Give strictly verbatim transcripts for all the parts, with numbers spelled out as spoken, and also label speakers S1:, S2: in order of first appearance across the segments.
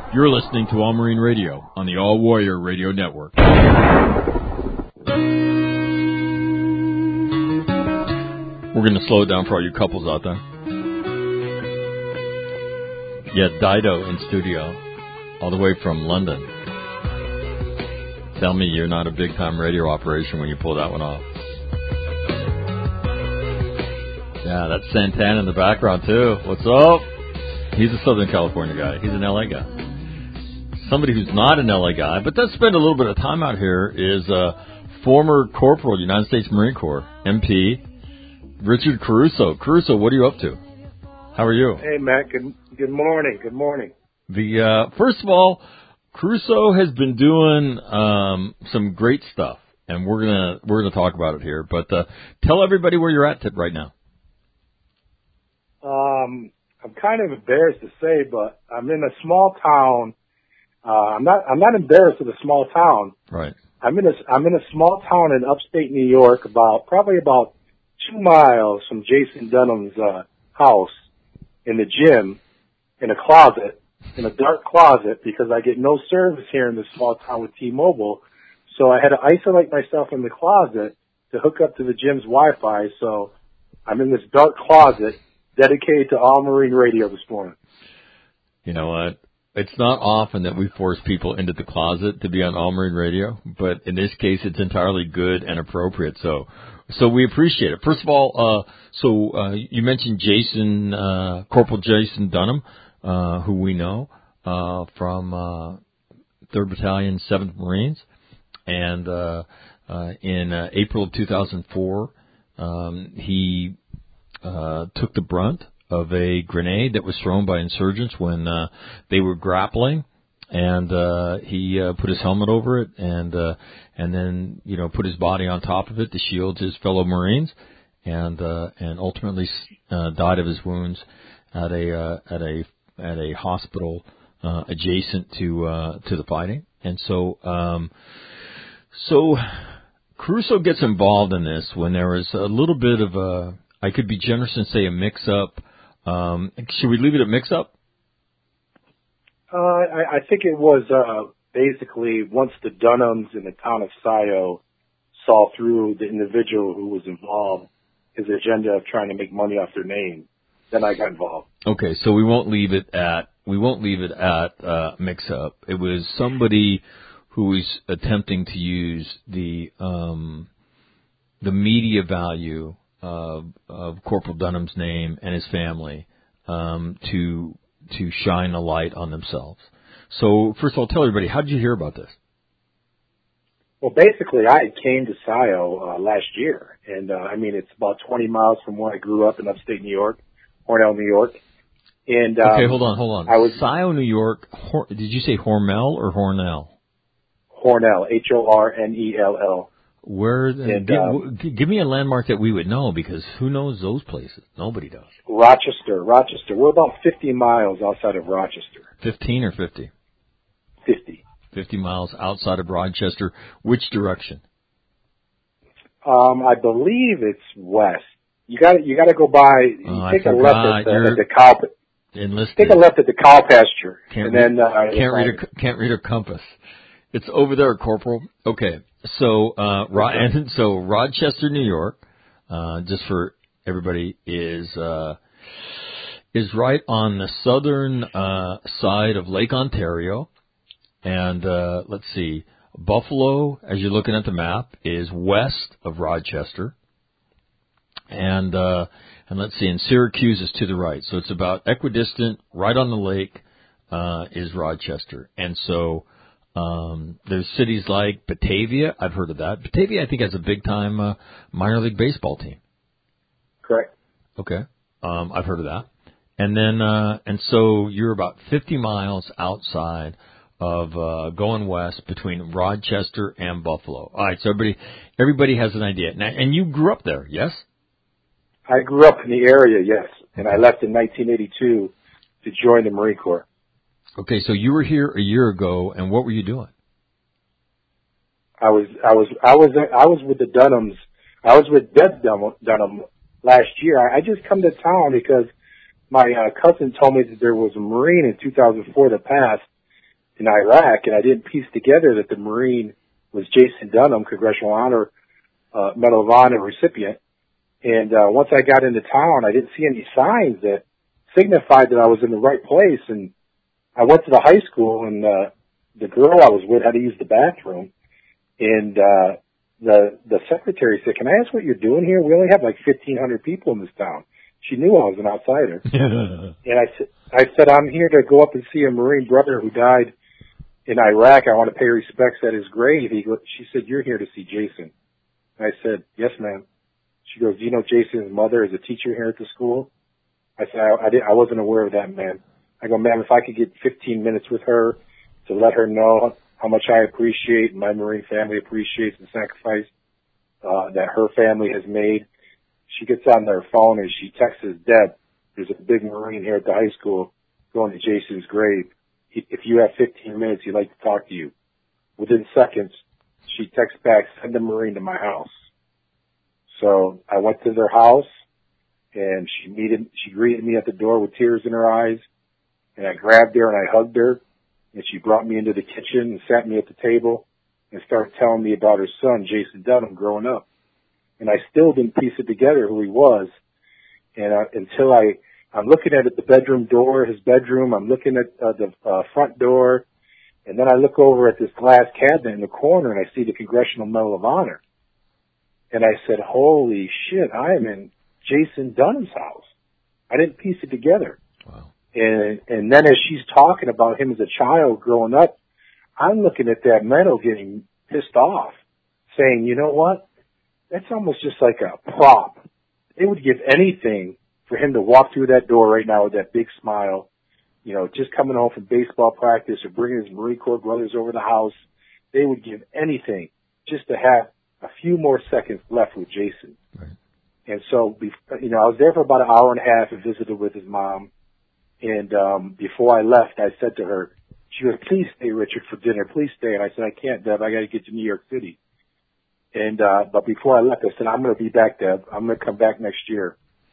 S1: You're listening to All Marine Radio on the All Warrior Radio Network. We're going to slow it down for all you couples out there. Yeah, Dido in studio, all the way from London. Tell me you're not a big-time radio operation when you pull that one off. Yeah, that's Santana in the background, too. What's up? He's a Southern California guy. He's an L A guy. Somebody who's not an L A guy, but does spend a little bit of time out here, is uh, former Corporal, United States Marine Corps, M P, Richard Caruso. Caruso, what are you up to? How are you?
S2: Hey, Matt. Good, good morning. Good morning.
S1: The uh, first of all, Caruso has been doing um, some great stuff, and we're gonna we're gonna talk about it here. But uh, tell everybody where you're at right now.
S2: Um, I'm kind of embarrassed to say, but I'm in a small town. Uh, I'm not. I'm not embarrassed of a small town.
S1: Right.
S2: I'm in a. I'm in a small town in upstate New York, about probably about two miles from Jason Dunham's uh, house. In the gym, in a closet, in a dark closet, because I get no service here in this small town with T-Mobile. So I had to isolate myself in the closet to hook up to the gym's Wi-Fi. So I'm in this dark closet dedicated to All Marine Radio this morning.
S1: You know what? It's not often that we force people into the closet to be on All Marine Radio, but in this case, it's entirely good and appropriate. So, so we appreciate it. First of all, uh, so uh, you mentioned Jason, uh, Corporal Jason Dunham, uh, who we know uh, from uh, third Battalion, seventh Marines, and uh, uh, in uh, April of two thousand four, um, he uh, took the brunt of a grenade that was thrown by insurgents when uh, they were grappling, and uh, he uh, put his helmet over it, and uh, and then you know put his body on top of it to shield his fellow Marines, and uh, and ultimately uh, died of his wounds at a uh, at a at a hospital uh, adjacent to uh, to the fighting, and so um, so Caruso gets involved in this when there was a little bit of a, I could be generous and say a mix-up. Um, should we leave it at mix-up?
S2: Uh, I, I think it was uh, basically once the Dunhams in the town of Scio saw through the individual who was involved, his agenda of trying to make money off their name, then I got involved.
S1: Okay, so we won't leave it at we won't leave it at uh, mix-up. It was somebody who was attempting to use the um, the media value Of, of Corporal Dunham's name and his family um, to to shine a light on themselves. So, first of all, tell everybody, how did you hear about this?
S2: Well, basically, I came to Scio uh, last year, and uh, I mean, it's about twenty miles from where I grew up in upstate New York, Hornell, New York. And um,
S1: okay, hold on, hold on.
S2: I was
S1: Scio, New York. Hor- did you say Hormel or Hornell?
S2: Hornell, H O R N E L L.
S1: Where?
S2: And,
S1: give,
S2: um,
S1: give me a landmark that we would know, because who knows those places? Nobody does.
S2: Rochester, Rochester. We're about fifty miles outside of Rochester.
S1: Fifteen or fifty?
S2: Fifty.
S1: Fifty miles outside of Rochester. Which direction?
S2: Um, I believe it's west. You got you got to go by. You
S1: Oh,
S2: take
S1: I
S2: a
S1: forgot.
S2: left at the,
S1: You're
S2: at the cow.
S1: enlisted.
S2: Take a left at the cow pasture,
S1: Can't
S2: and
S1: read,
S2: then uh,
S1: can't read a can't read a compass. It's over there, Corporal. Okay, so uh, Ro- and so Rochester, New York, uh, just for everybody, is uh, is right on the southern uh, side of Lake Ontario, and uh, let's see, Buffalo, as you're looking at the map, is west of Rochester, and uh, and let's see, and Syracuse is to the right, so it's about equidistant, right on the lake uh, is Rochester, and so. Um, there's cities like Batavia. I've heard of that. Batavia, I think, has a big-time uh, minor league baseball team.
S2: Correct.
S1: Okay. Um, I've heard of that. And then, uh, and so you're about fifty miles outside of uh, going west between Rochester and Buffalo. All right, so everybody, everybody has an idea. Now, and you grew up there, yes?
S2: I grew up in the area, yes, and I left in nineteen eighty-two to join the Marine Corps.
S1: Okay, so you were here a year ago, and what were you doing?
S2: I was, I was, I was, I was with the Dunhams. I was with Deb Dunham last year. I, I just come to town because my uh, cousin told me that there was a Marine in two thousand four that passed, in Iraq, and I didn't piece together that the Marine was Jason Dunham, Congressional Honor uh, Medal of Honor recipient. And uh, once I got into town, I didn't see any signs that signified that I was in the right place. And I went to the high school, and uh, the girl I was with had to use the bathroom. And uh, the the secretary said, "Can I ask what you're doing here? We only have like fifteen hundred people in this town." She knew I was an outsider. And I said, I said, "I'm here to go up and see a Marine brother who died in Iraq. I want to pay respects at his grave." He go, she said, "You're here to see Jason." And I said, "Yes, ma'am." She goes, "Do you know Jason's mother is a teacher here at the school?" I said, I, I, didn't, I wasn't aware of that, ma'am. I go, "Ma'am, if I could get fifteen minutes with her to let her know how much I appreciate and my Marine family appreciates the sacrifice uh, that her family has made." She gets on their phone and she texts Deb, "There's a big Marine here at the high school going to Jason's grave. If you have fifteen minutes, he'd like to talk to you." Within seconds, she texts back, "Send the Marine to my house." So I went to their house, and she meted, she greeted me at the door with tears in her eyes, and I grabbed her and I hugged her, and she brought me into the kitchen and sat me at the table and started telling me about her son, Jason Dunham, growing up. And I still didn't piece it together who he was, and uh, until I, I'm looking at it, the bedroom door, his bedroom, I'm looking at uh, the uh, front door, and then I look over at this glass cabinet in the corner and I see the Congressional Medal of Honor. And I said, "Holy shit, I am in Jason Dunham's house." I didn't piece it together.
S1: Wow.
S2: And and then as she's talking about him as a child growing up, I'm looking at that medal getting pissed off, saying, "You know what? That's almost just like a prop. They would give anything for him to walk through that door right now with that big smile, you know, just coming home from baseball practice or bringing his Marine Corps brothers over the house. They would give anything just to have a few more seconds left with Jason."
S1: Right.
S2: And so, you know, I was there for about an hour and a half and visited with his mom. And um, before I left, I said to her, she goes, "Please stay, Richard, for dinner. Please stay." And I said, "I can't, Deb. I got to get to New York City." And uh, but before I left, I said, "I'm going to be back, Deb. I'm going to come back next year."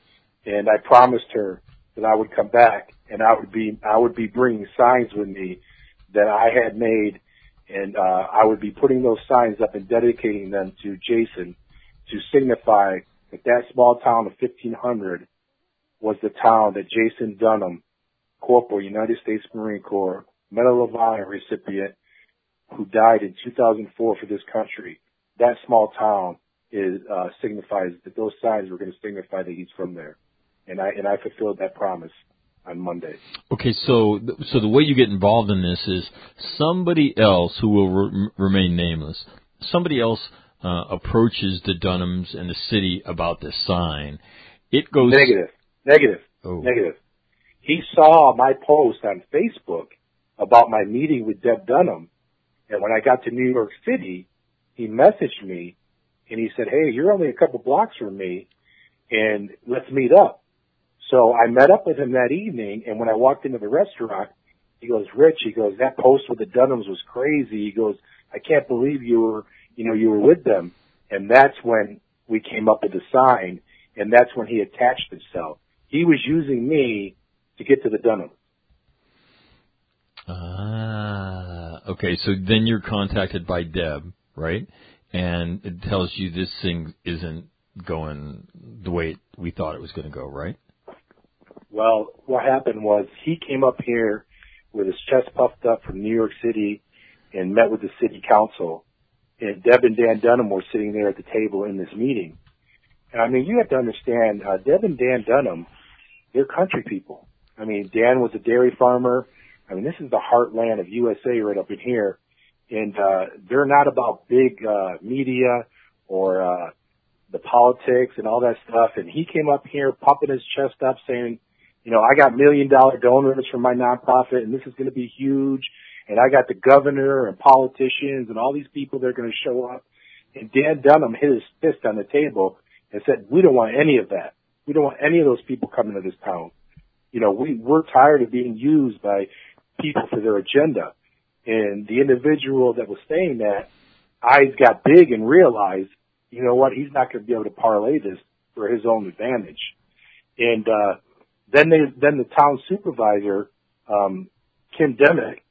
S2: And I promised her that I would come back, and I would be I would be bringing signs with me that I had made, and uh, I would be putting those signs up and dedicating them to Jason to signify that that small town of fifteen hundred was the town that Jason Dunham, Corporal, United States Marine Corps, Medal of Honor recipient, who died in two thousand four for this country. That small town is uh, signifies that those signs were going to signify that he's from there, and I and I fulfilled that promise on Monday.
S1: Okay, so so the way you get involved in this is somebody else who will re- remain nameless. Somebody else uh, approaches the Dunhams and the city about this sign. It goes
S2: negative, negative,
S1: oh.
S2: negative. He saw my post on Facebook about my meeting with Deb Dunham, and when I got to New York City, he messaged me and he said, "Hey, you're only a couple blocks from me, and let's meet up." So I met up with him that evening, and when I walked into the restaurant, he goes, "Rich," he goes, "that post with the Dunhams was crazy." He goes, "I can't believe you were, you know, you were with them." And that's when we came up with the sign, and that's when he attached himself. He was using me to get to the Dunhams.
S1: Ah, okay. So then you're contacted by Deb, right? And it tells you this thing isn't going the way we thought it was going to go, right?
S2: Well, what happened was he came up here with his chest puffed up from New York City and met with the city council. And Deb and Dan Dunham were sitting there at the table in this meeting. And I mean, you have to understand, uh, Deb and Dan Dunham, they're country people. I mean, Dan was a dairy farmer. I mean, this is the heartland of U S A right up in here. And uh, they're not about big uh, media or uh, the politics and all that stuff. And he came up here pumping his chest up saying, you know, "I got million dollar donors from my nonprofit and this is going to be huge. And I got the governor and politicians and all these people that are going to show up." And Dan Dunham hit his fist on the table and said, "We don't want any of that. We don't want any of those people coming to this town. You know, we, we're tired of being used by people for their agenda." And the individual that was saying that, eyes got big and realized, you know what, he's not going to be able to parlay this for his own advantage. And uh, then they, then the town supervisor, um, Kim Demick,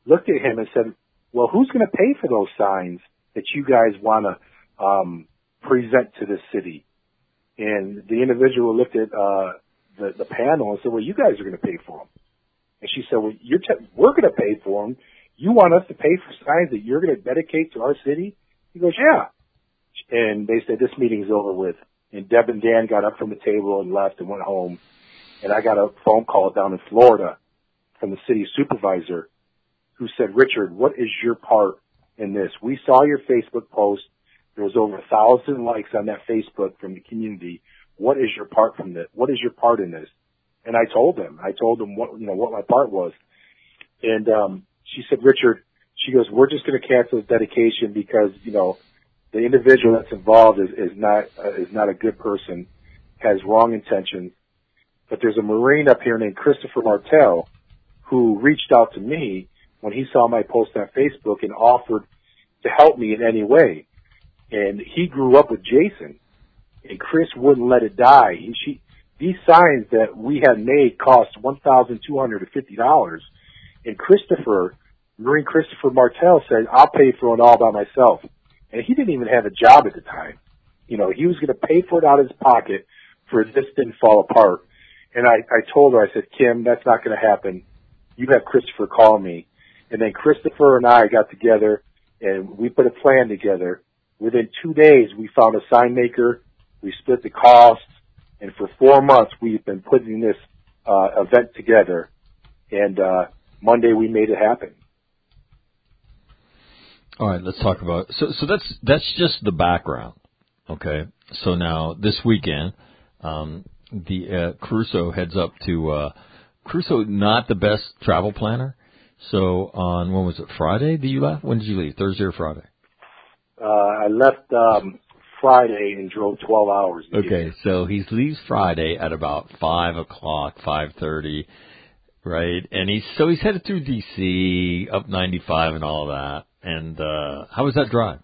S2: looked at him and said, well, who's going to pay for those signs that you guys want to um, present to the city? And the individual looked at uh, the, the panel and said, well, you guys are going to pay for them. And she said, well, you're te- we're going to pay for them. You want us to pay for signs that you're going to dedicate to our city? He goes, yeah. And they said, this meeting's over with. And Deb and Dan got up from the table and left and went home. And I got a phone call down in Florida from the city supervisor who said, Richard, what is your part in this? We saw your Facebook post. There was over a thousand likes on that Facebook from the community. What is your part from this? What is your part in this? And I told them, I told them what, you know, what my part was. And, um, she said, Richard, she goes, we're just going to cancel the dedication because, you know, the individual that's involved is, is not, uh, is not a good person, has wrong intentions. But there's a Marine up here named Christopher Martell who reached out to me when he saw my post on Facebook and offered to help me in any way. And he grew up with Jason, and Chris wouldn't let it die. He, she, these signs that we had made cost one thousand two hundred fifty dollars. And Christopher, Marine Christopher Martell said, I'll pay for it all by myself. And he didn't even have a job at the time. You know, he was going to pay for it out of his pocket for this didn't fall apart. And I, I told her, I said, Kim, that's not going to happen. You have Christopher call me. And then Christopher and I got together and we put a plan together. Within two days, we found a sign maker. We split the costs. And for four months, we've been putting this uh, event together. And uh, Monday, we made it happen.
S1: All right, let's talk about so so that's that's just the background, okay? So now this weekend, um, the uh, Caruso heads up to uh, Caruso, not the best travel planner. So on when was it Friday? Did you left? When did you leave? Thursday or Friday?
S2: Uh, I left um, Friday and drove twelve hours.
S1: Okay, so he leaves Friday at about five o'clock, five thirty, right? And he's so he's headed through D C up ninety-five and all of that. And uh, how was that drive?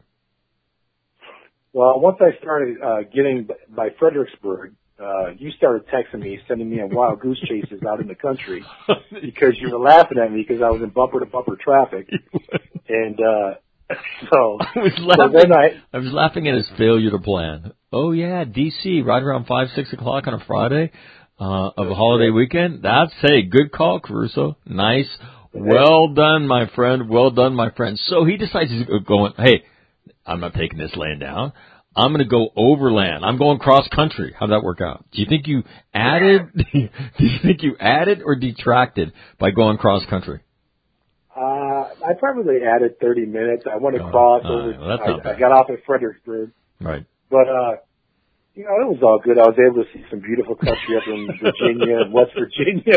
S2: Well, once I started uh, getting by Fredericksburg, uh, you started texting me, sending me on wild goose chases out in the country because you were laughing at me because I was in bumper-to-bumper traffic. And uh, so,
S1: I was laughing.
S2: so then I,
S1: I was laughing at his failure to plan. Oh yeah, D C right around five, six o'clock on a Friday uh, of a holiday weekend. That's hey, good call, Caruso. Nice. Well done, my friend. Well done, my friend. So he decides he's going, hey, I'm not taking this laying down. I'm going to go overland. I'm going cross country. How'd that work out? Do you think you added, do you think you added or detracted by going cross country?
S2: Uh, I probably added thirty minutes. I went
S1: Oh,
S2: across
S1: all
S2: over,
S1: right. Well, that's not
S2: I,
S1: bad.
S2: I got off at Fredericksburg.
S1: Right.
S2: But, uh, you know, it was all good. I was able to see some beautiful country up in Virginia and West Virginia.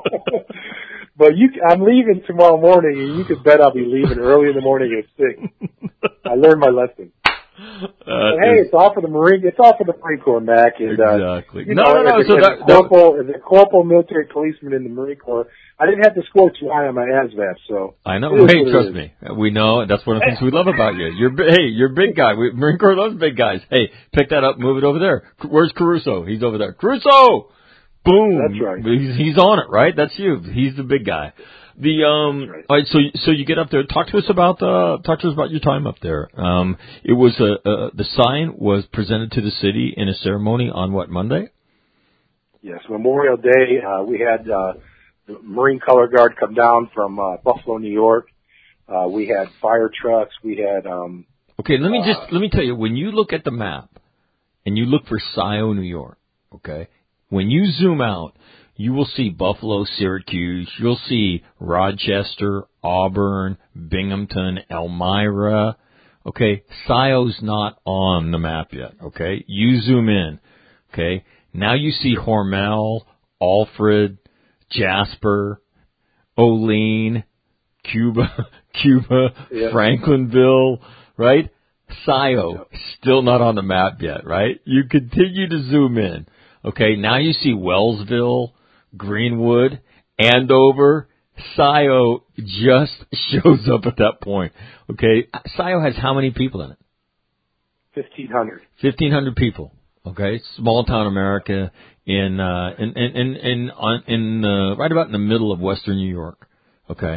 S2: But you, I'm leaving tomorrow morning, and you can bet I'll be leaving early in the morning at six. I learned my lesson.
S1: Uh,
S2: But hey, it's all for the Marine. It's all for the Marine Corps, Mac. And,
S1: exactly.
S2: Uh, you
S1: no,
S2: know,
S1: no, no.
S2: As a,
S1: So
S2: as
S1: that,
S2: a corporal, as a corporal military policeman in the Marine Corps, I didn't have to score too high on my A S V A B. So
S1: I know.
S2: it is
S1: Hey,
S2: what it
S1: trust
S2: is.
S1: me. We know. That's one of the things we love about you. You're bi- hey, you're a big guy. We, Marine Corps loves big guys. Hey, pick that up, move it over there. Where's Caruso? He's over there. Caruso! Boom.
S2: That's right.
S1: He's, he's on it, right? That's you. He's the big guy. The um.
S2: Right.
S1: All right. So so you get up there. Talk to us about uh. Talk to us about your time up there. Um. It was a, a the sign was presented to the city in a ceremony on what Monday?
S2: Yes, Memorial Day. Uh, we had uh, the Marine Color Guard come down from uh, Buffalo, New York. Uh, we had fire trucks. We had. Um,
S1: Okay. Let me just
S2: uh,
S1: let me tell you. When you look at the map and you look for S I O, New York. Okay. When you zoom out, you will see Buffalo, Syracuse. You'll see Rochester, Auburn, Binghamton, Elmira. Okay, S I O's not on the map yet. Okay, you zoom in. Okay, now you see Hormel, Alfred, Jasper, Olean, Cuba, Cuba,
S2: Yeah.
S1: Franklinville. Right, S I O still not on the map yet. Right, you continue to zoom in. Okay, now you see Wellsville, Greenwood, Andover. S I O just shows up at that point. Okay, S I O has how many people in it?
S2: fifteen hundred.
S1: Fifteen hundred people. Okay, small town America in uh, in in in in, on, in uh, right about in the middle of Western New York. Okay,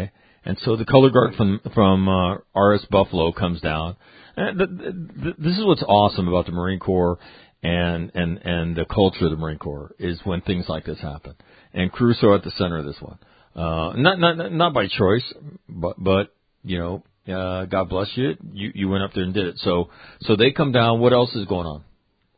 S1: And so the color guard from from uh, R S Buffalo comes down. And th- th- this is what's awesome about the Marine Corps and, and, and the culture of the Marine Corps is when things like this happen. And Crusoe at the center of this one. Uh, not, not, not by choice, but, but, you know, uh, God bless you. You, you went up there and did it. So, so they come down. What else is going on?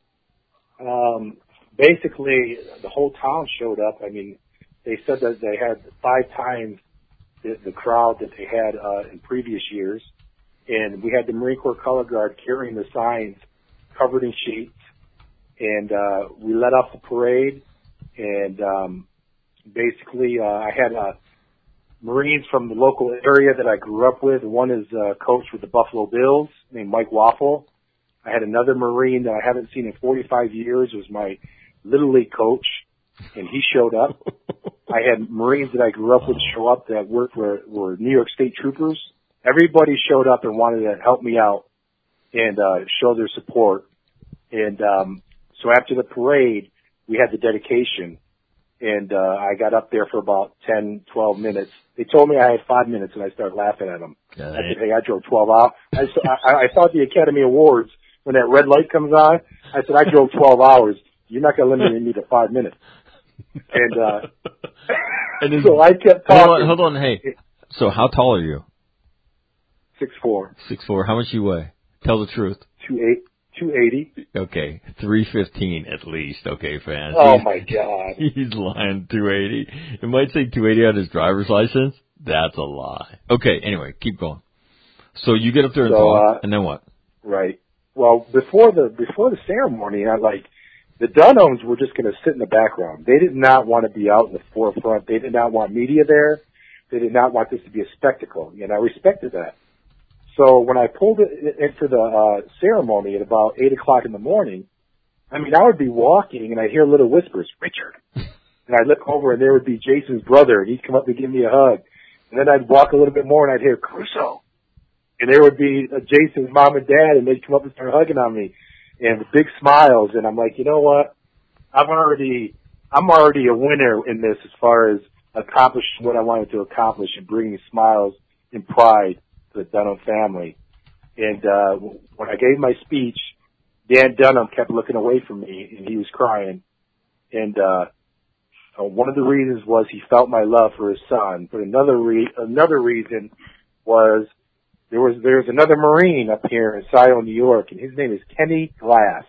S2: Um, basically the whole town showed up. I mean, they said that they had five times the, the crowd that they had, uh, in previous years. And we had the Marine Corps Color Guard carrying the signs covered in sheets. And, uh, we let off the parade. And, um, basically, uh, I had, uh, Marines from the local area that I grew up with. One is, uh, coach with the Buffalo Bills named Mike Waffle. I had another Marine that I haven't seen in forty-five years. It was my Little League coach. And he showed up. I had Marines that I grew up with show up that worked for, were New York State Troopers. Everybody showed up and wanted to help me out and uh, show their support. And um, so after the parade, we had the dedication, and uh, I got up there for about ten, twelve minutes. They told me I had five minutes, and I started laughing at them. I said, hey, I drove twelve hours. I, I, I saw the Academy Awards when that red light comes on. I said, I drove twelve hours. You're not going to limit me to five minutes. And, uh, and so I kept talking.
S1: Hold on, hold on, hey. So how tall are you?
S2: Six four.
S1: Six four. How much you weigh? Tell the truth.
S2: Two eight. Two eighty.
S1: Okay, three fifteen at least. Okay, fans.
S2: Oh
S1: he's,
S2: my God.
S1: He's lying. Two eighty. It might say two eighty on his driver's license. That's a lie. Okay. Anyway, keep going. So you get up there and
S2: so,
S1: talk,
S2: uh,
S1: and then what?
S2: Right. Well, before the before the ceremony, I like the Dunhams were just going to sit in the background. They did not want to be out in the forefront. They did not want media there. They did not want this to be a spectacle, and I respected that. So when I pulled it into the uh, ceremony at about eight o'clock in the morning, I mean, I would be walking and I'd hear little whispers, Richard. And I'd look over and there would be Jason's brother, and he'd come up and give me a hug. And then I'd walk a little bit more and I'd hear Crusoe. And there would be uh, Jason's mom and dad, and they'd come up and start hugging on me and with big smiles. And I'm like, you know what? I'm already, I'm already a winner in this as far as accomplishing what I wanted to accomplish and bringing smiles and pride to the Dunham family. And, uh, when I gave my speech, Dan Dunham kept looking away from me and he was crying. And, uh, uh one of the reasons was he felt my love for his son. But another re- another reason was there was, there was another Marine up here in Scioto, New York, and his name is Kenny Glass.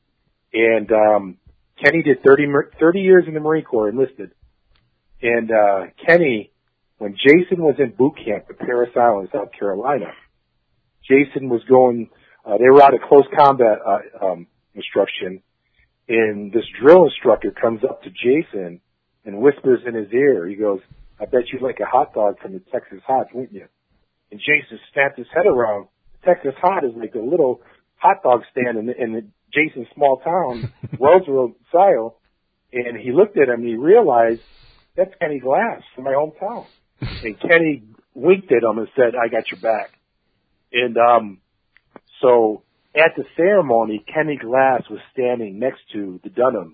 S2: And, um, Kenny did thirty, thirty years in the Marine Corps, enlisted. And, uh, Kenny, when Jason was in boot camp at Parris Island, South Carolina, Jason was going, uh, they were out of close combat, uh, um, instruction, and this drill instructor comes up to Jason and whispers in his ear. He goes, I bet you'd like a hot dog from the Texas Hot, wouldn't you? And Jason snapped his head around. Texas Hot is like a little hot dog stand in, in the Jason's small town, Wellsville, Scioto. And he looked at him and he realized that's Kenny Glass from my hometown. And Kenny winked at him and said, I got your back. And, um, so at the ceremony, Kenny Glass was standing next to the Dunhams.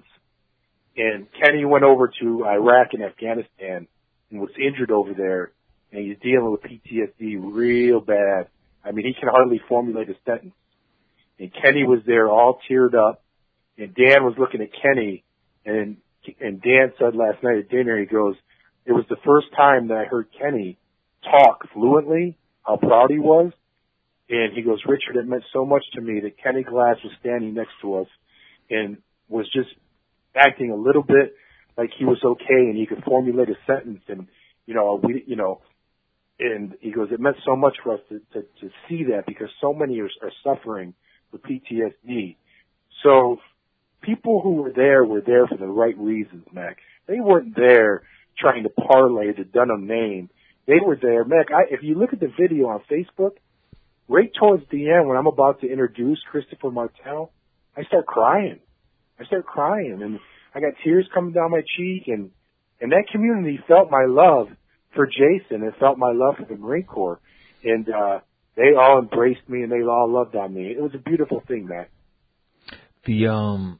S2: And Kenny went over to Iraq and Afghanistan and was injured over there. And he's dealing with P T S D real bad. I mean, he can hardly formulate a sentence. And Kenny was there all teared up. And Dan was looking at Kenny. And, and Dan said last night at dinner, he goes, it was the first time that I heard Kenny talk fluently, how proud he was. And he goes, Richard, it meant so much to me that Kenny Glass was standing next to us and was just acting a little bit like he was okay and he could formulate a sentence. And, you know, we, you know, and he goes, it meant so much for us to, to, to see that because so many are, are suffering with P T S D. So people who were there were there for the right reasons, Mac. They weren't there trying to parlay the Dunham name. They were there, Mac. I, if you look at the video on Facebook, right towards the end when I'm about to introduce Christopher Martel, I start crying. I start crying, and I got tears coming down my cheek, and, and that community felt my love for Jason and felt my love for the Marine Corps, and uh, they all embraced me and they all loved on me. It was a beautiful thing, Mac.
S1: The um.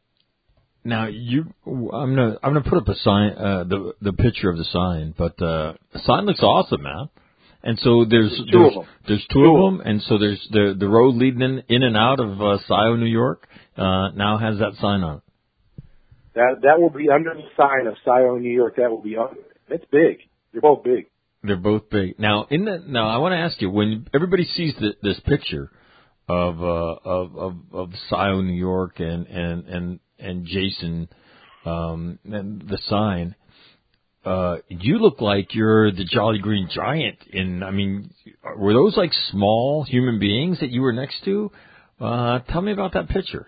S1: Now you, I'm gonna I'm gonna put up a sign, uh, the the picture of the sign, but uh, the sign looks awesome, man. And so there's
S2: there's two
S1: there's,
S2: of them.
S1: there's two, two of them, and so there's the the road leading in, in and out of uh, Scioto, New York. Uh, now has that sign on it.
S2: That that will be under the sign of Scioto, New York. That will be under. It's big. They're both big.
S1: They're both big. Now, in the now, I want to ask you, when everybody sees the, this picture of uh, of of of Scioto, New York, and and and and Jason, um, and the sign, uh, you look like you're the Jolly Green Giant. In I mean, were those like small human beings that you were next to? Uh, tell me about that picture.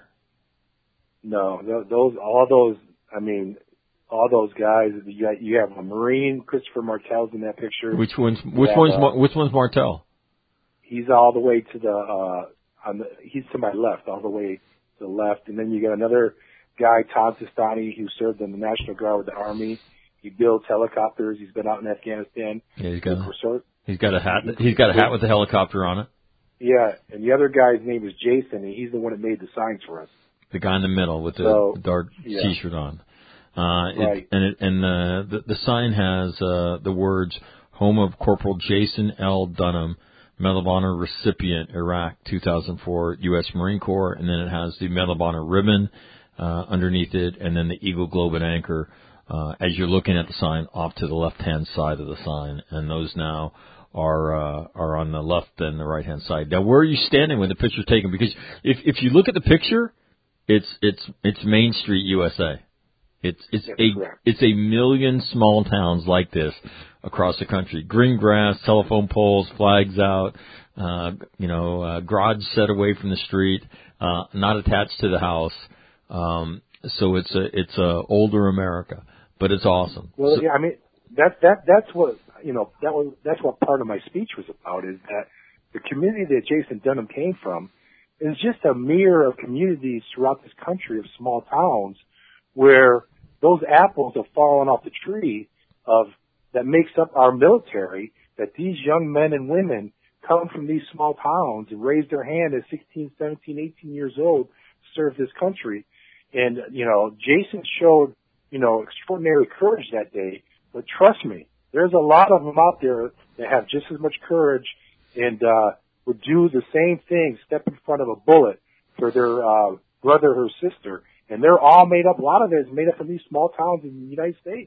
S2: No, th- those all those. I mean, all those guys. You got, you have a Marine, Christopher Martel's in that picture.
S1: Which one's which
S2: have,
S1: one's
S2: uh,
S1: which one's Martel?
S2: He's all the way to the. Uh, on the he's to my left, all the way to the left, and then you got another guy, Tom Sistani, who served in the National Guard with the Army. He builds helicopters. He's been out in Afghanistan.
S1: Yeah, he's got a,
S2: resort.
S1: he's got a hat. He's got a hat with a helicopter on it.
S2: Yeah, and the other guy's name is Jason, and he's the one that made the signs for us.
S1: The guy in the middle with the
S2: so,
S1: dark
S2: yeah.
S1: T-shirt on. Uh,
S2: right.
S1: it, and it, and uh, the, the sign has uh, the words, home of Corporal Jason L. Dunham, Medal of Honor recipient, Iraq, two thousand four, U S Marine Corps, and then it has the Medal of Honor ribbon uh, underneath it, and then the Eagle Globe and Anchor uh, as you're looking at the sign off to the left-hand side of the sign, and those now are uh, are on the left and the right-hand side. Now, where are you standing when the picture's taken? Because if if you look at the picture, it's it's it's Main Street, U S A. It's it's
S2: That's
S1: a
S2: correct.
S1: it's a million small towns like this across the country. Green grass, telephone poles, flags out, uh, you know, uh, garage set away from the street, uh, not attached to the house. Um, so it's a it's a older America, but it's awesome.
S2: Well,
S1: so,
S2: yeah, I mean that that that's what you know that was that's what part of my speech was about, is that the community that Jason Dunham came from is just a mirror of communities throughout this country of small towns where those apples have fallen off the tree of that makes up our military, that these young men and women come from these small towns and raise their hand at sixteen, seventeen, eighteen years old to serve this country. And, you know, Jason showed, you know, extraordinary courage that day. But trust me, there's a lot of them out there that have just as much courage and uh, would do the same thing, step in front of a bullet for their uh, brother or sister. And they're all made up, a lot of it is made up from these small towns in the United States.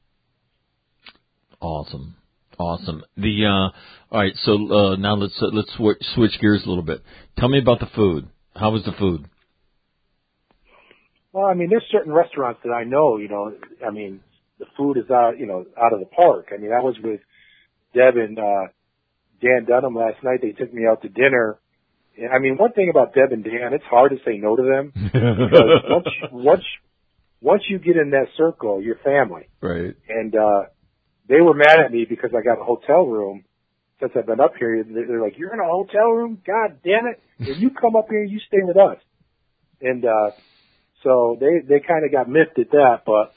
S1: Awesome. Awesome. The, uh, all right. So, uh, now let's, uh, let's switch, switch gears a little bit. Tell me about the food. How was the food?
S2: Well, I mean, there's certain restaurants that I know, you know, I mean, the food is out, you know, out of the park. I mean, I was with Deb and, uh, Dan Dunham last night. They took me out to dinner. I mean, one thing about Deb and Dan, it's hard to say no to them because once, once, once you get in that circle, you're family.
S1: Right.
S2: And, uh, they were mad at me because I got a hotel room since I've been up here. They're like, you're in a hotel room? God damn it. If you come up here, you stay with us. And, uh, so they, they kind of got miffed at that, but,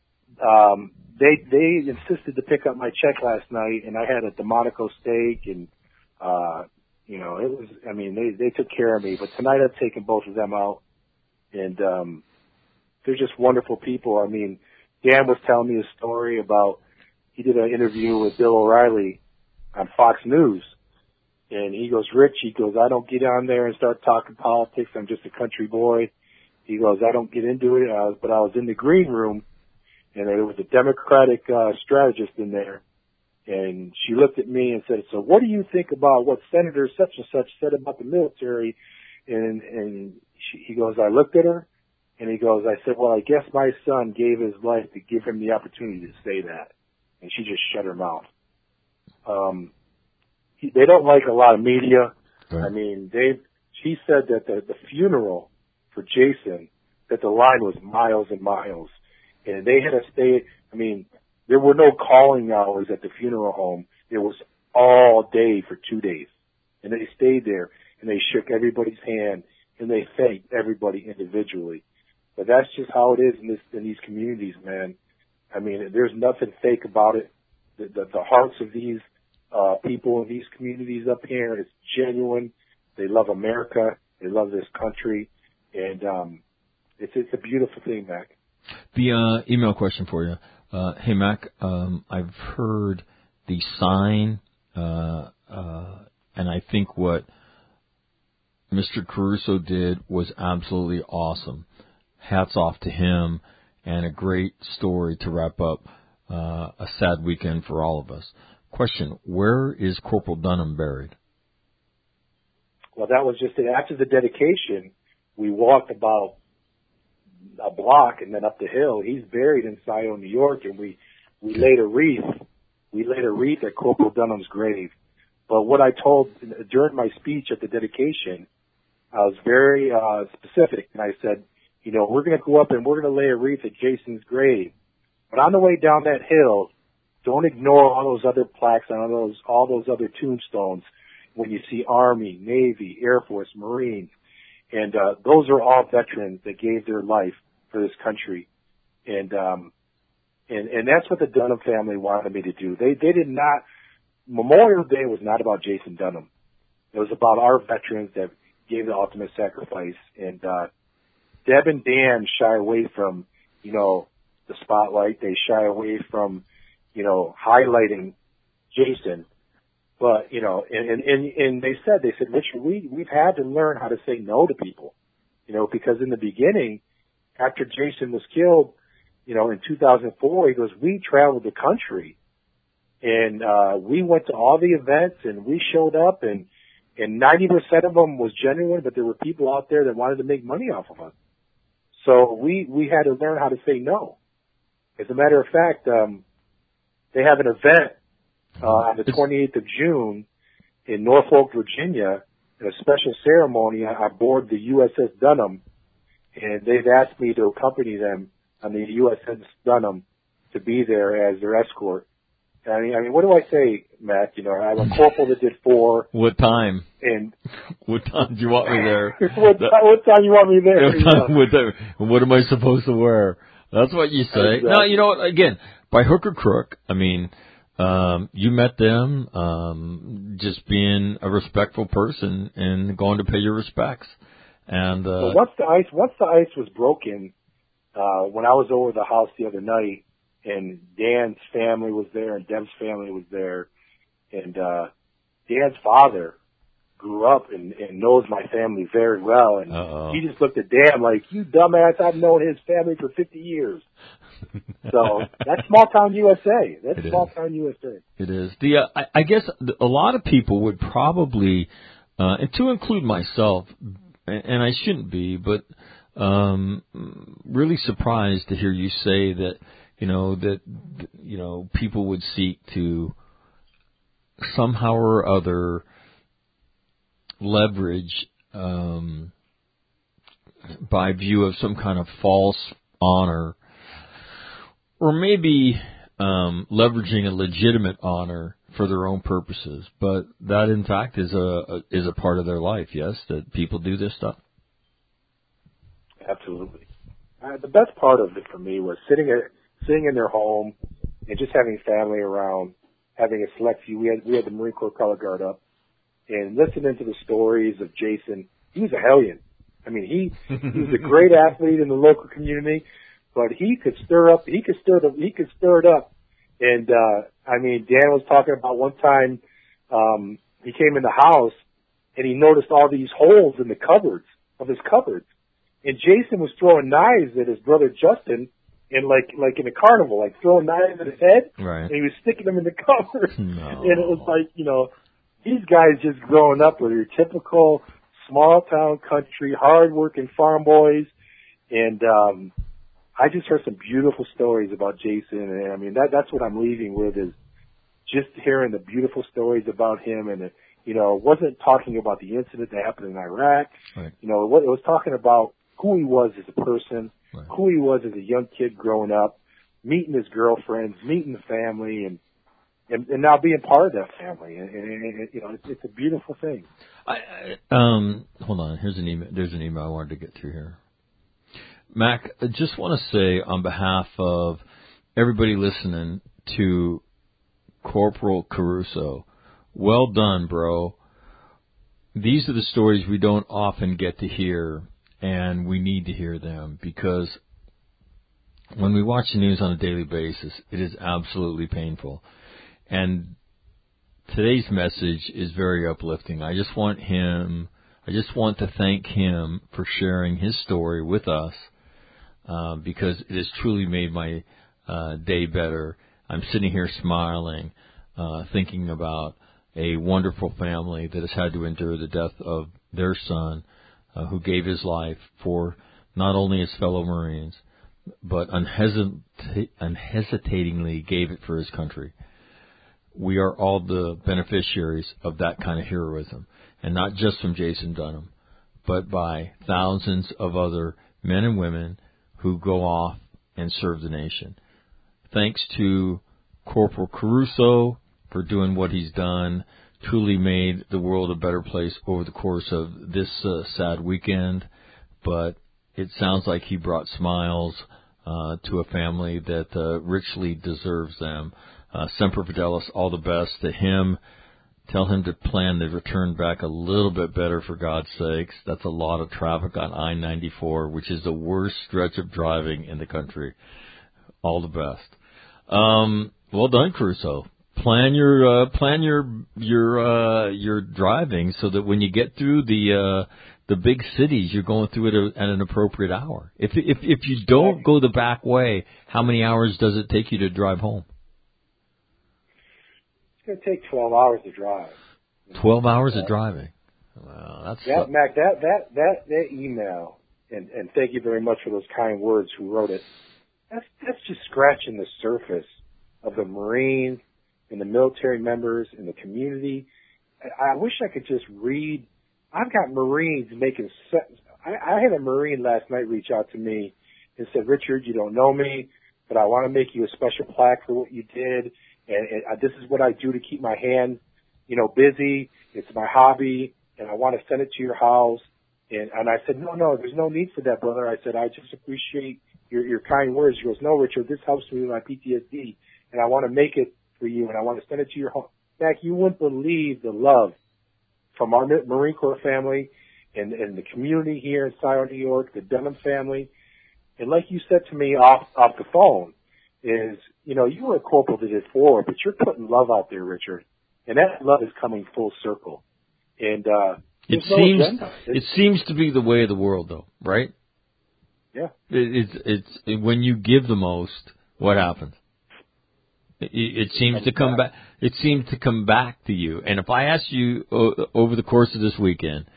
S2: um, they, they insisted to pick up my check last night, and I had a Delmonico steak and, uh, you know, it was, I mean, they, they took care of me, but tonight I've taken both of them out, and, um, they're just wonderful people. I mean, Dan was telling me a story about, he did an interview with Bill O'Reilly on Fox News, and he goes, Rich, he goes, I don't get on there and start talking politics. I'm just a country boy. He goes, I don't get into it, uh, but I was in the green room, and there was a Democratic uh, strategist in there, and she looked at me and said, so what do you think about what Senator such and such said about the military? And, and she, he goes, I looked at her, and he goes, I said, well, I guess my son gave his life to give him the opportunity to say that. And she just shut her mouth. Um, he, they don't like a lot of media.
S1: Right.
S2: I mean, they. She said that the, the funeral for Jason, that the line was miles and miles, and they had to stay. I mean, there were no calling hours at the funeral home. It was all day for two days, and they stayed there and they shook everybody's hand and they thanked everybody individually. But that's just how it is in this in these communities, man. I mean, there's nothing fake about it. The, the, the hearts of these uh, people in these communities up here is genuine. They love America. They love this country. And um, it's, it's a beautiful thing, Mac.
S1: The uh, email question for you. Uh, hey, Mac, um, I've heard the sign Uh, uh, and I think what Mister Caruso did was absolutely awesome. Hats off to him, and a great story to wrap up uh, a sad weekend for all of us. Question, where is Corporal Dunham buried?
S2: Well, that was just it. After the dedication, we walked about a block and then up the hill. He's buried in Scioto, New York, and we, we laid a wreath. We laid a wreath at Corporal Dunham's grave. But what I told during my speech at the dedication, I was very uh, specific, and I said, you know, we're going to go up and we're going to lay a wreath at Jason's grave. But on the way down that hill, don't ignore all those other plaques and all those all those other tombstones when you see Army, Navy, Air Force, Marines. And uh, those are all veterans that gave their life for this country. And um, and and that's what the Dunham family wanted me to do. They they did not, Memorial Day was not about Jason Dunham. It was about our veterans that gave the ultimate sacrifice. And uh, Deb and Dan shy away from, you know, the spotlight. They shy away from, you know, highlighting Jason. But, you know, and, and, and, and they said, they said, Richard, we, we've had to learn how to say no to people, you know, because in the beginning, after Jason was killed, you know, in two thousand four, he goes, we traveled the country and, uh, we went to all the events and we showed up and, and ninety percent of them was genuine, but there were people out there that wanted to make money off of us. So we, we had to learn how to say no. As a matter of fact, um, they have an event Uh, on the twenty-eighth of June in Norfolk, Virginia, in a special ceremony aboard the U S S Dunham, and they've asked me to accompany them on the U S S Dunham to be there as their escort. I mean, I mean, what do I say, Matt? You know, I'm a corporal that did four.
S1: What time?
S2: And
S1: what time do you want me there?
S2: what,
S1: that,
S2: what time you want me there?
S1: What, time, what, time, what am I supposed to wear? That's what you say.
S2: Exactly.
S1: No, you know what? Again, by hook or crook, I mean, um, you met them, um, just being a respectful person and going to pay your respects. And, uh,
S2: so once the ice, once the ice was broken, uh, when I was over the house the other night, and Dan's family was there and Deb's family was there, and, uh, Dan's father grew up and, and knows my family very well, and Uh-oh. he just looked at Dan like, you dumbass, I've known his family for fifty years. So that's small town U S A. That's
S1: it
S2: small
S1: is.
S2: town U S A.
S1: It is. The uh, I, I guess a lot of people would probably, uh, and to include myself, and I shouldn't be, but um, really surprised to hear you say that, you know, that you know people would seek to somehow or other leverage um, by view of some kind of false honor. Or maybe um, leveraging a legitimate honor for their own purposes, but that in fact is a, a is a part of their life. Yes, that people do this stuff.
S2: Absolutely. Uh, the best part of it for me was sitting at, sitting in their home and just having family around, having a select few. We had we had the Marine Corps color guard up, and listening to the stories of Jason. He was a hellion. I mean, he he was a great athlete in the local community. But he could stir up, he could stir the, he could stir it up. And, uh, I mean, Dan was talking about one time, um, he came in the house and he noticed all these holes in the cupboards, of his cupboards. And Jason was throwing knives at his brother Justin in like, like in a carnival, like throwing knives at his head.
S1: Right.
S2: And he was sticking them in the cupboard.
S1: No.
S2: And it was like, you know, these guys just growing up with your typical small town country, hard working farm boys. And, um, I just heard some beautiful stories about Jason, and I mean that that's what I'm leaving with is just hearing the beautiful stories about him, and you know, it wasn't talking about the incident that happened in Iraq.
S1: Right.
S2: You know, it was talking about who he was as a person,
S1: right.
S2: who he was as a young kid growing up, meeting his girlfriends, meeting the family, and and, and now being part of that family, and, and, and you know, it's, it's a beautiful thing.
S1: I, I, um, hold on, here's an email. There's an email I wanted to get through here. Mac, I just want to say on behalf of everybody listening to Corporal Caruso, well done, bro. These are the stories we don't often get to hear, and we need to hear them because when we watch the news on a daily basis, it is absolutely painful. And today's message is very uplifting. I just want him, I just want to thank him for sharing his story with us, uh, because it has truly made my uh, day better. I'm sitting here smiling, uh, thinking about a wonderful family that has had to endure the death of their son, uh, who gave his life for not only his fellow Marines, but unhesit- unhesitatingly gave it for his country. We are all the beneficiaries of that kind of heroism, and not just from Jason Dunham, but by thousands of other men and women who go off and serve the nation. Thanks to Corporal Caruso for doing what he's done, truly made the world a better place over the course of this uh, sad weekend, but it sounds like he brought smiles uh, to a family that uh, richly deserves them. Uh, Semper Fidelis, all the best to him. Tell him to plan the return back a little bit better, for God's sakes. That's a lot of traffic on I ninety-four, which is the worst stretch of driving in the country. All the best. Um, well done, Caruso. Plan your uh, plan your your uh, your driving so that when you get through the uh, the big cities, you're going through it at an appropriate hour. If if if you don't go the back way, how many hours does it take you to drive home?
S2: It's going to take twelve hours to drive.
S1: Twelve hours yeah. of driving. Wow, that's
S2: that,
S1: so-
S2: Mac. That that that that email, and and thank you very much for those kind words. Who wrote it? That's that's just scratching the surface of the Marines and the military members and the community. I, I wish I could just read. I've got Marines making. Se- I, I had a Marine last night reach out to me and said, "Richard, you don't know me, but I want to make you a special plaque for what you did, and, and I, this is what I do to keep my hand, you know, busy. It's my hobby, and I want to send it to your house." And and I said, "No, no, there's no need for that, brother." I said, "I just appreciate your your kind words." He goes, "No, Richard, this helps me with my P T S D, and I want to make it for you, and I want to send it to your home." Mac, you wouldn't believe the love from our Marine Corps family and, and the community here in Scioto, New York, the Dunham family. And like you said to me off off the phone, is, you know, you were a corporal that did forward, but you're putting love out there, Richard, and that love is coming full circle. And uh,
S1: it
S2: no
S1: seems
S2: agenda.
S1: it seems to be the way of the world, though, right?
S2: Yeah.
S1: It, it's it's it, when you give the most, what happens? It, it seems to come back. It seems to come back to you. And if I asked you uh, over the course of this weekend,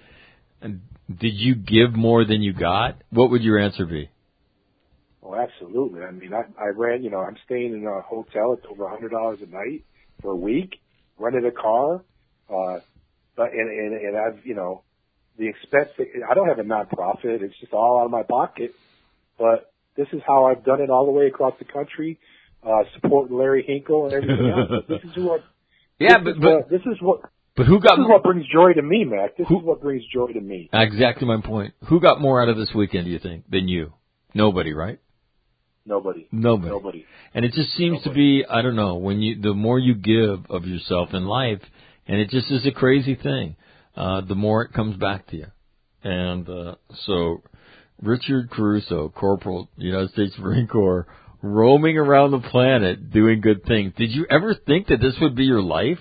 S1: did you give more than you got? What would your answer be?
S2: Oh, absolutely. I mean, I, I ran. You know, I'm staying in a hotel. It's over a hundred dollars a night for a week. Rented a car, uh, but and, and and I've you know, the expense. I don't have a nonprofit. It's just all out of my pocket. But this is how I've done it all the way across the country. Uh, supporting Larry Hinkle and everything else. This is what.
S1: Yeah,
S2: this
S1: but,
S2: is
S1: but
S2: what, this is what.
S1: But who got?
S2: This is what brings joy to me, Mac. This
S1: who,
S2: is what brings joy to me.
S1: Exactly my point. Who got more out of this weekend, do you think, than you? Nobody, right?
S2: Nobody.
S1: Nobody.
S2: Nobody.
S1: And it just seems
S2: Nobody.
S1: to be, I don't know, when you the more you give of yourself in life, and it just is a crazy thing, uh, the more it comes back to you. And uh, so, Richard Caruso, Corporal, United States Marine Corps, roaming around the planet doing good things. Did you ever think that this would be your life?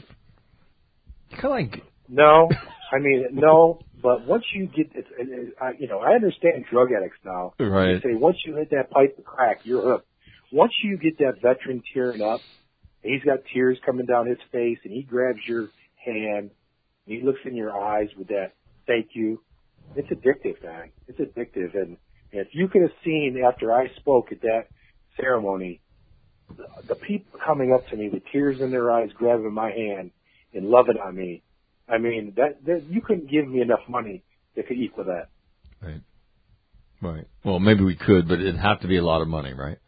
S1: Kind of like
S2: no, I mean no. But once you get, it, it, it, I, you know, I understand drug addicts now.
S1: Right.
S2: They say once you hit that pipe of crack, you're hooked. Once you get that veteran tearing up, and he's got tears coming down his face, and he grabs your hand, and he looks in your eyes with that "thank you." It's addictive, man. It's addictive, and, and if you could have seen after I spoke at that ceremony, the, the people coming up to me with tears in their eyes, grabbing my hand and loving on me. I mean, that, that you couldn't give me enough money that could equal that.
S1: Right. Right. Well, maybe we could, but it'd have to be a lot of money, right?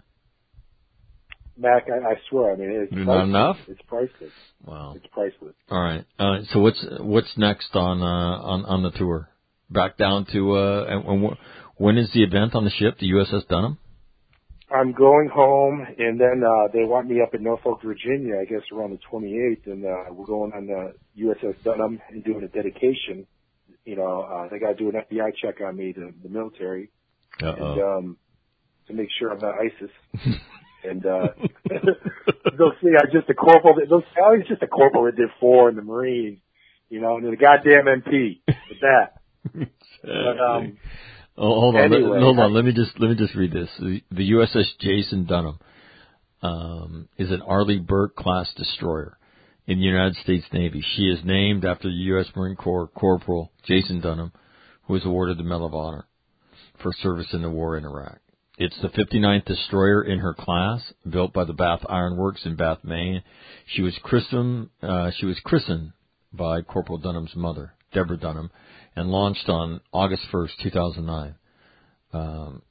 S2: Mac, I, I swear, I mean, it's
S1: not
S2: priceless.
S1: enough.
S2: It's priceless.
S1: Wow.
S2: It's priceless.
S1: All right. Uh, so what's what's next on uh, on on the tour? Back down to uh, and, and when is the event on the ship? The U S S Dunham.
S2: I'm going home, and then uh, they want me up in Norfolk, Virginia, I guess around the twenty-eighth, and uh, we're going on the U S S Dunham and doing a dedication. You know, uh, they got to do an F B I check on me, the, the military,
S1: Uh-oh.
S2: and um, to make sure I'm not ISIS. And uh, they'll see I'm just a corporal. That, they'll say, oh, he's just a corporal that did four in the Marines, you know, and then the goddamn M P with that. But, um,
S1: oh, hold on,
S2: anyway,
S1: let, hold on.
S2: I,
S1: Let me just let me just read this. The, the U S S Jason Dunham um, is an Arleigh Burke class destroyer in the United States Navy. She is named after the U S Marine Corps Corporal Jason Dunham, who was awarded the Medal of Honor for service in the war in Iraq. It's the fifty-ninth destroyer in her class, built by the Bath Iron Works in Bath, Maine. She was christened, uh, she was christened by Corporal Dunham's mother, Deborah Dunham, and launched on August first, two thousand nine. Um,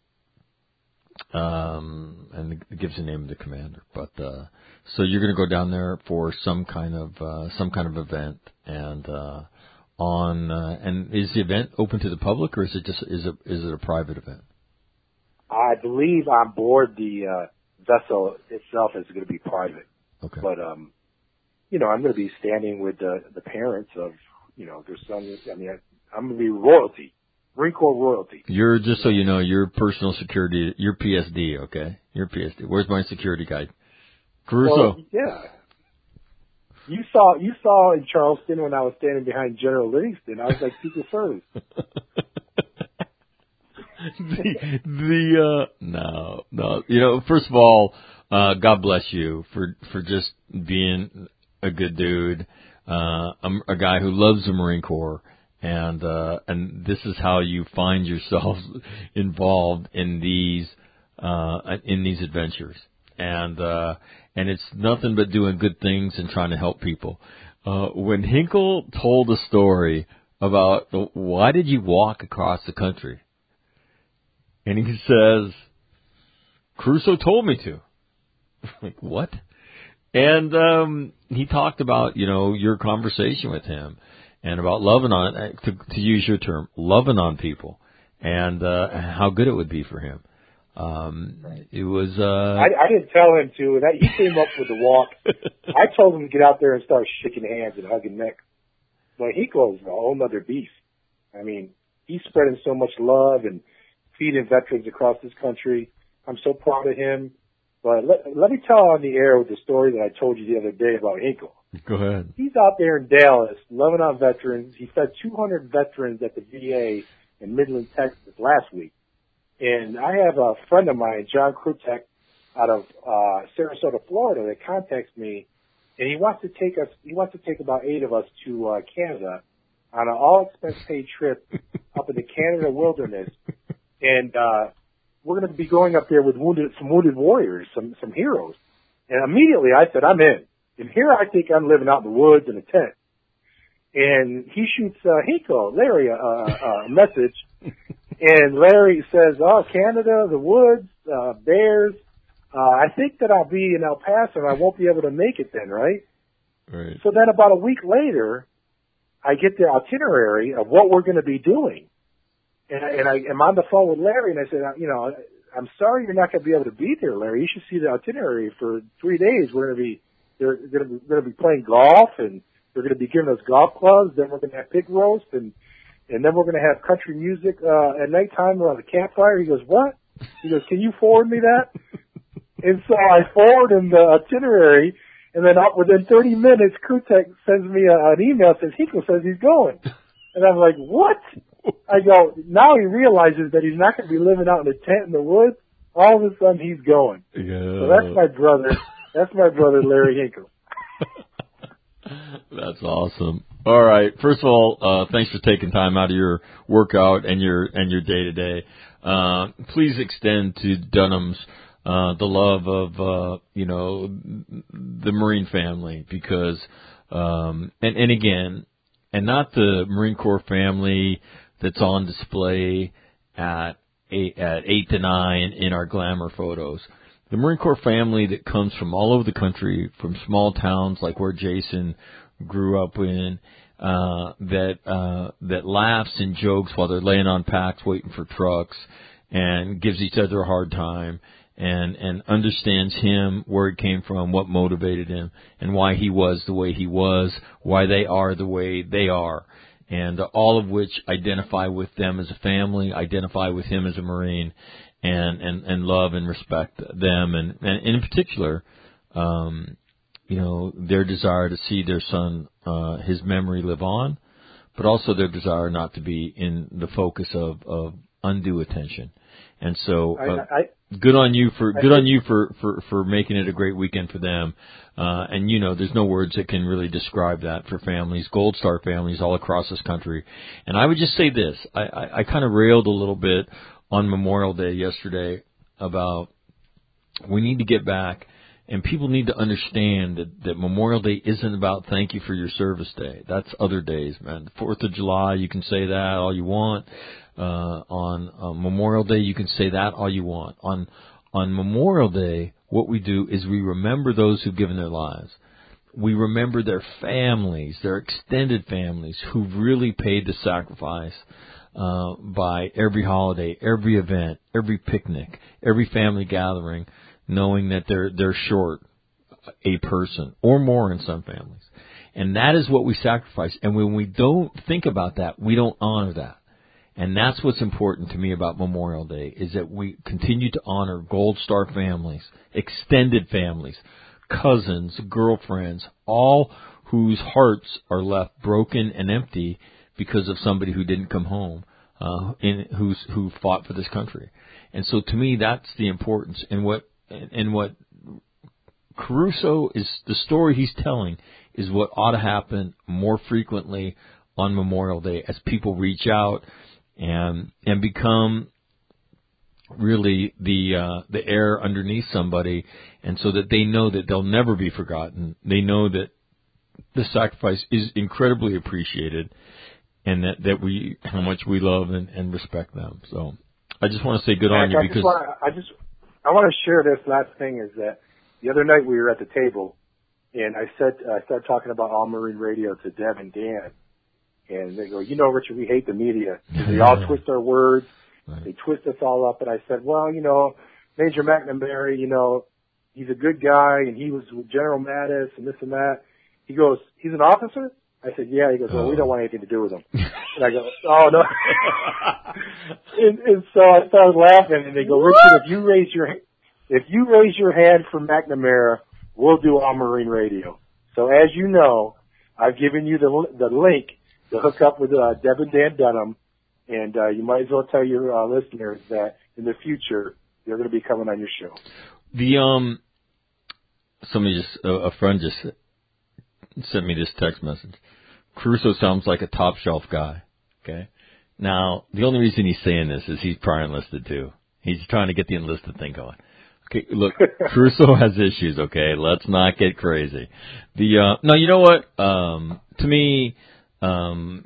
S1: um, and it gives the name of the commander. But uh, so you're going to go down there for some kind of uh, some kind of event, and uh, on uh, and is the event open to the public, or is it just is it is it a private event?
S2: I believe on board the uh, vessel itself is going to be private.
S1: Okay.
S2: But um, you know, I'm going to be standing with the the parents of you know their son. I mean, I'm going to be royalty. Marine Corps royalty.
S1: You're, just so you know, you're personal security, you're P S D, okay? You're P S D. Where's my security guy? Caruso.
S2: Well, yeah. You saw, you saw in Charleston when I was standing behind General Livingston, I was like Secret Service.
S1: the, the, uh, no, no, you know, first of all, uh, God bless you for, for just being a good dude, uh, a, a guy who loves the Marine Corps. And, uh, and this is how you find yourself involved in these, uh, in these adventures. And, uh, and it's nothing but doing good things and trying to help people. Uh, when Hinkle told a story about the, why did you walk across the country? And he says, Crusoe told me to. Like, what? And, um, he talked about, you know, your conversation with him. And about loving on, to, to use your term, loving on people, and uh, how good it would be for him. Um, it was. Uh,
S2: I, I didn't tell him to. That he came up with the walk. I told him to get out there and start shaking hands and hugging necks. But he goes a whole other beast. I mean, he's spreading so much love and feeding veterans across this country. I'm so proud of him. But let, let me tell on the air with the story that I told you the other day about Hinkle.
S1: Go ahead.
S2: He's out there in Dallas, loving on veterans. He fed two hundred veterans at the V A in Midland, Texas last week. And I have a friend of mine, John Krutek, out of uh Sarasota, Florida, that contacts me, and he wants to take us. He wants to take about eight of us to uh, Canada on an all-expense-paid trip up in the Canada wilderness, and uh we're going to be going up there with wounded, some wounded warriors, some some heroes. And immediately I said, I'm in. And here I think I'm living out in the woods in a tent. And he shoots uh, Hinkle, Larry, a uh, uh, message. And Larry says, oh, Canada, the woods, uh, bears. Uh, I think that I'll be in El Paso and I won't be able to make it then, right?
S1: Right.
S2: So then about a week later, I get the itinerary of what we're going to be doing. And, I, and I am on the phone with Larry, and I said, you know, I'm sorry you're not going to be able to be there, Larry. You should see the itinerary for three days. We're going to be they're going to be, going to be playing golf, and they're going to be giving us golf clubs. Then we're going to have pig roast, and and then we're going to have country music uh, at nighttime around the campfire. He goes, what? He goes, can you forward me that? And so I forward him the itinerary, and then up within thirty minutes, Krutek sends me a, an email that says Hinkle says he's going, and I'm like, what? I go, now he realizes that he's not going to be living out in a tent in the woods. All of a sudden, he's going.
S1: Yeah.
S2: So that's my brother. That's my brother, Larry Hinkle.
S1: That's awesome. All right. First of all, uh, thanks for taking time out of your workout and your and your day to day. Uh, please extend to Dunham's uh, the love of uh, you know the Marine family, because um, and and again, and not the Marine Corps family that's on display at eight, at eight to nine in our glamour photos. The Marine Corps family that comes from all over the country, from small towns like where Jason grew up in, uh, that uh, that laughs and jokes while they're laying on packs waiting for trucks, and gives each other a hard time, and and understands him, where he came from, what motivated him, and why he was the way he was, why they are the way they are. And uh, all of which identify with them as a family, identify with him as a Marine, and, and, and love and respect them, and, and in particular, um, you know, their desire to see their son, uh, his memory live on, but also their desire not to be in the focus of, of undue attention. And so, uh,
S2: I, I,
S1: good on you for,
S2: I
S1: good on
S2: think,
S1: you for, for, for making it a great weekend for them. Uh, and you know, there's no words that can really describe that for families, Gold Star families all across this country. And I would just say this, I, I, I kind of railed a little bit on Memorial Day yesterday about we need to get back. And people need to understand that, that Memorial Day isn't about thank you for your service day. That's other days, man. Fourth of July, you can say that all you want. Uh, on uh, Memorial Day, you can say that all you want. On on Memorial Day, what we do is we remember those who've given their lives. We remember their families, their extended families, who've really paid the sacrifice uh, by every holiday, every event, every picnic, every family gathering, knowing that they're they're short a person or more in some families. And that is what we sacrifice. And when we don't think about that, we don't honor that. And that's what's important to me about Memorial Day, is that we continue to honor Gold Star families, extended families, cousins, girlfriends, all whose hearts are left broken and empty because of somebody who didn't come home, uh, in, who's, who fought for this country. And so to me, that's the importance. And what And what Caruso is, the story he's telling is what ought to happen more frequently on Memorial Day as people reach out and and become really the uh, the air underneath somebody, and so that they know that they'll never be forgotten. They know that the sacrifice is incredibly appreciated, and that, that we how much we love and, and respect them. So I just want to say good on you,
S2: I
S1: because
S2: just wanna, I just I want to share this last thing, is that the other night we were at the table, and I said I started talking about All Marine Radio to Deb and Dan, and they go, you know, Richard, we hate the media. They all twist our words.
S1: Right.
S2: They twist us all up. And I said, well, you know, Major McNamara, you know, he's a good guy, and he was with General Mattis and this and that. He goes, he's an officer? I said, yeah. He goes, well, oh. we don't want anything to do with him. And I go, oh, no. and, and so I started laughing, and they go, Richard, if you raise your if you raise your hand for McNamara, we'll do All Marine Radio. So as you know, I've given you the the link to hook up with uh, Deb and Dan Dunham, and uh, you might as well tell your uh, listeners that in the future they're going to be coming on your show.
S1: The um, somebody just a, a friend just sent me this text message. Caruso sounds like a top shelf guy. Okay, now the only reason he's saying this is he's prior enlisted too. He's trying to get the enlisted thing going. Okay, look, Caruso has issues. Okay, let's not get crazy. The uh, no, you know what? Um, to me. Um,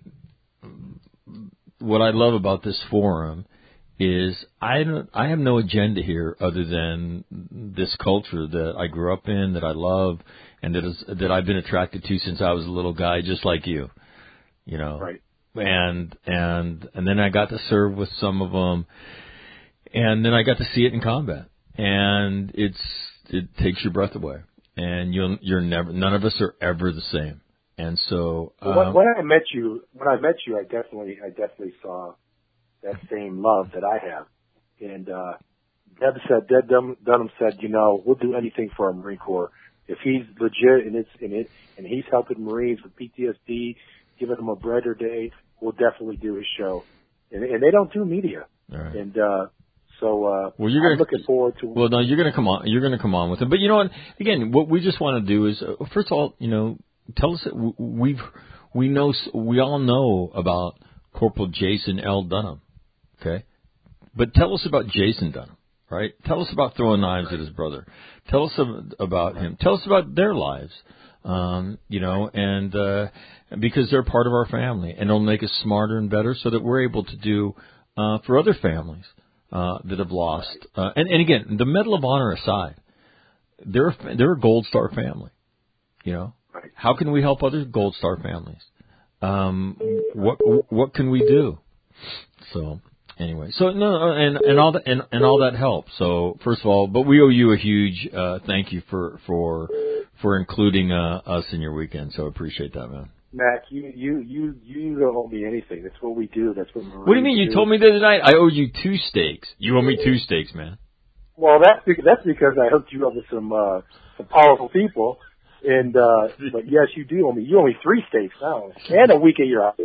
S1: what I love about this forum is I don't, I have no agenda here other than this culture that I grew up in, that I love, and that is that I've been attracted to since I was a little guy, just like you, you know.
S2: Right.
S1: And and and then I got to serve with some of them, and then I got to see it in combat, and it's it takes your breath away, and you'll you're never none of us are ever the same. And so,
S2: um, when, when I met you, when I met you, I definitely, I definitely saw that same love that I have. And uh, Deb said, Deb Dunham said, you know, we'll do anything for our Marine Corps if he's legit and it's in it, and he's helping Marines with P T S D, giving them a brighter day. We'll definitely do his show. And, and they don't do media.
S1: Right.
S2: And uh, so, uh,
S1: well, you're gonna,
S2: I'm looking forward to.
S1: Well, no, you're going to come on. You're going to come on with him. But you know what? Again, what we just want to do is, uh, first of all, you know. Tell us that we've we know we all know about Corporal Jason L. Dunham, okay? But tell us about Jason Dunham, right? Tell us about throwing knives at his brother. Tell us about him. Tell us about their lives, um, you know, and uh, because they're part of our family, and it'll make us smarter and better, so that we're able to do uh, for other families uh, that have lost. Uh, and, and again, the Medal of Honor aside, they're a, they're a Gold Star family, you know. How can we help other Gold Star families? Um, what what can we do? So anyway, so no, and and all that and, and all that helps. So first of all, but we owe you a huge uh, thank you for for for including uh, us in your weekend. So I appreciate that, man.
S2: Mac, you you you you don't owe me anything. That's what we do. That's what.
S1: What do you mean? You
S2: do.
S1: told me the other night I owe you two steaks. You owe me two steaks, man.
S2: Well, that's because, that's because I hooked you up with some uh, some powerful people, and uh, but yes, you do owe me. You owe me three steaks now, and a week at your house.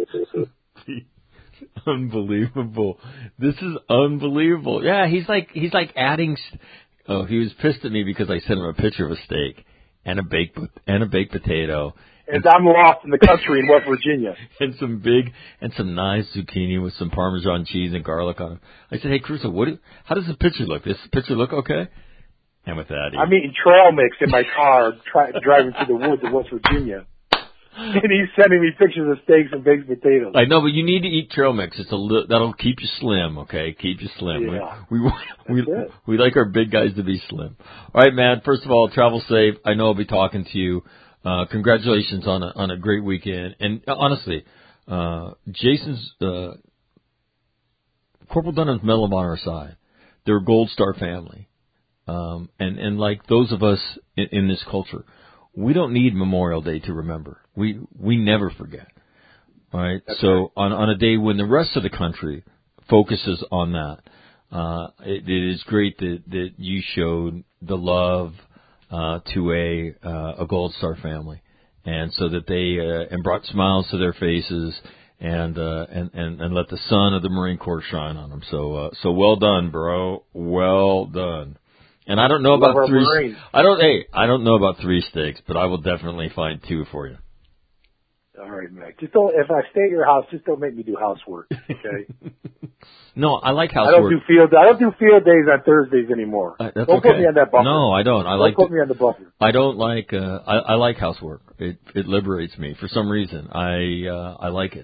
S1: Unbelievable. This is unbelievable. Yeah, he's like he's like adding. St- oh, he was pissed at me because I sent him a picture of a steak and a baked and a baked potato.
S2: And I'm lost in the country in West Virginia.
S1: And some big and some nice zucchini with some Parmesan cheese and garlic on it. I said, "Hey, Caruso, what? Do, how does the picture look? Does the picture look okay?" And with that, he,
S2: I'm eating trail mix in my car, try, driving through the woods in West Virginia. And he's sending me pictures of steaks and baked potatoes.
S1: I know, but you need to eat trail mix. It's a li- that'll keep you slim, okay? Keep you slim.
S2: Yeah.
S1: We we we, we like our big guys to be slim. All right, man. First of all, travel safe. I know I'll be talking to you. Uh, congratulations on a on a great weekend. And uh, honestly, uh, Jason's uh, Corporal Dunham's Medal of Honor aside, they're a Gold Star family, um, and and like those of us in, in this culture, we don't need Memorial Day to remember. We we never forget. All right.
S2: That's
S1: so
S2: right.
S1: on on a day when the rest of the country focuses on that, uh, it, it is great that that you showed the love uh, to a uh, a Gold Star family, and so that they uh, and brought smiles to their faces, and uh, and and and let the sun of the Marine Corps shine on them. So uh, so well done, bro. Well done. And I don't know
S2: Love
S1: about three.
S2: Marines.
S1: I don't. Hey, I don't know about three steaks, but I will definitely find two for you.
S2: All right, Mac. Just don't. If I stay at your house, just don't make me do housework. Okay.
S1: No, I like
S2: I
S1: housework.
S2: don't do field. I don't do field days on Thursdays anymore.
S1: Uh, that's
S2: don't
S1: okay.
S2: put me on that buffer.
S1: No, I don't. I
S2: don't
S1: like.
S2: put
S1: to,
S2: me on the buffer.
S1: I don't like. Uh, I, I like housework. It it liberates me for some reason. I uh, I like it.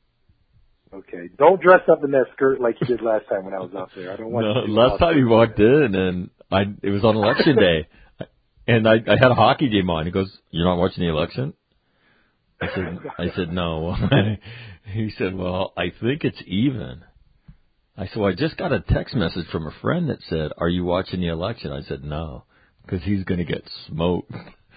S2: Okay. Don't dress up in that skirt like you did last time when I was out there. I don't want
S1: No,
S2: you to do
S1: last time you walked in, and I it was on election day, and I I had a hockey game on. He goes, "You're not watching the election?" I said, I said no. He said, "Well, I think it's even." I said, well, I just got a text message from a friend that said, "Are you watching the election?" I said, "No, because he's going to get smoked."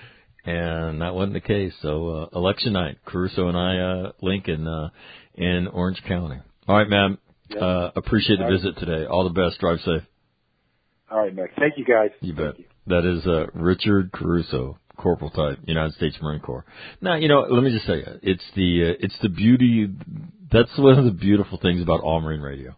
S1: And that wasn't the case. So uh, election night, Caruso and I uh, link in uh, in Orange County. All right, man.
S2: Yep.
S1: Uh, appreciate the
S2: All right.
S1: visit today. All the best. Drive safe.
S2: All right, Mac. Thank you, guys.
S1: You
S2: Thank
S1: bet.
S2: You.
S1: That is uh, Richard Caruso, Corporal type, United States Marine Corps. Now, you know, let me just say, it's the uh, it's the beauty. That's one of the beautiful things about All Marine Radio.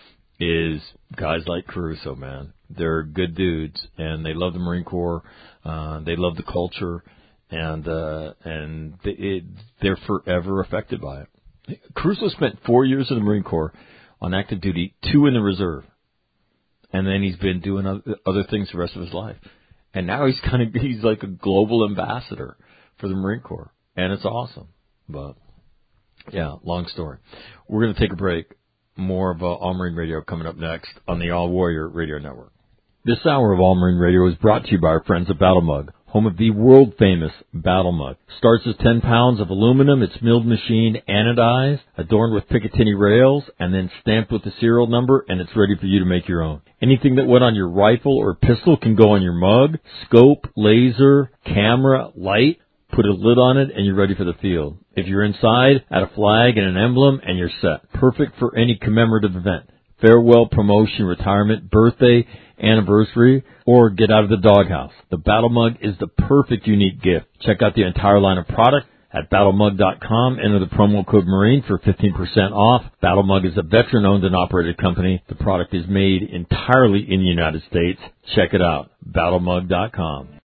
S1: Is guys like Caruso, man. They're good dudes, and they love the Marine Corps. Uh, they love the culture, and uh, and they, it, they're forever affected by it. Caruso spent four years in the Marine Corps on active duty, two in the reserve, and then he's been doing other, other things the rest of his life. And now he's kind of he's like a global ambassador for the Marine Corps, and it's awesome. But yeah, long story. We're going to take a break. More of uh, All Marine Radio coming up next on the All Warrior Radio Network. This hour of All Marine Radio is brought to you by our friends at Battle Mug, home of the world-famous Battle Mug. Starts as ten pounds of aluminum. It's milled machined, anodized, adorned with Picatinny rails, and then stamped with the serial number, and it's ready for you to make your own. Anything that went on your rifle or pistol can go on your mug, scope, laser, camera, light. Put a lid on it, and you're ready for the field. If you're inside, add a flag and an emblem, and you're set. Perfect for any commemorative event. Farewell, promotion, retirement, birthday, anniversary, or get out of the doghouse. The Battle Mug is the perfect unique gift. Check out the entire line of product at battle mug dot com. Enter the promo code MARINE for fifteen percent off. Battle Mug is a veteran-owned and operated company. The product is made entirely in the United States. Check it out, battle mug dot com.